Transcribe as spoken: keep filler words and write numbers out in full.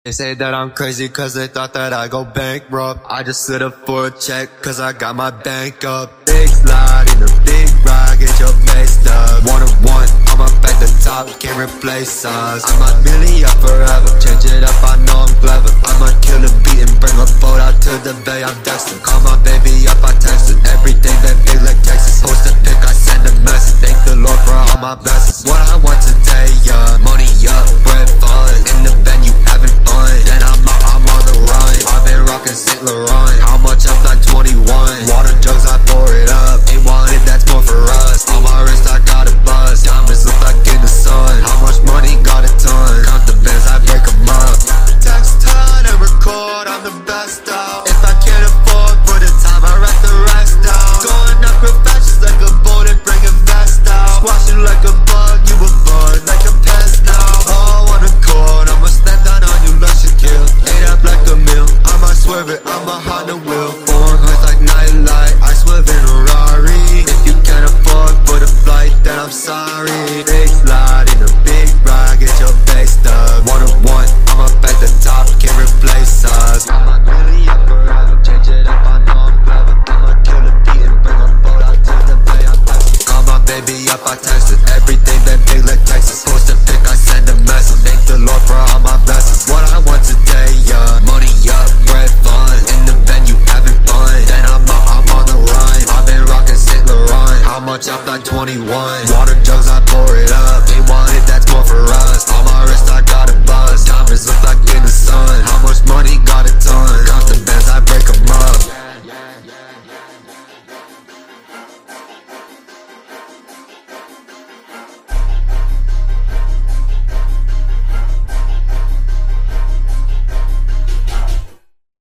They say that I'm crazy cause they thought that I go bankrupt. I just slid up for a check cause I got my bank up. Big slide in the big ride, get your face up. One of one, I'm up at the top, can't replace us. I'm a really up forever, change it up, I know I'm clever. I'ma kill the beat and bring a boat out to the bay, I'm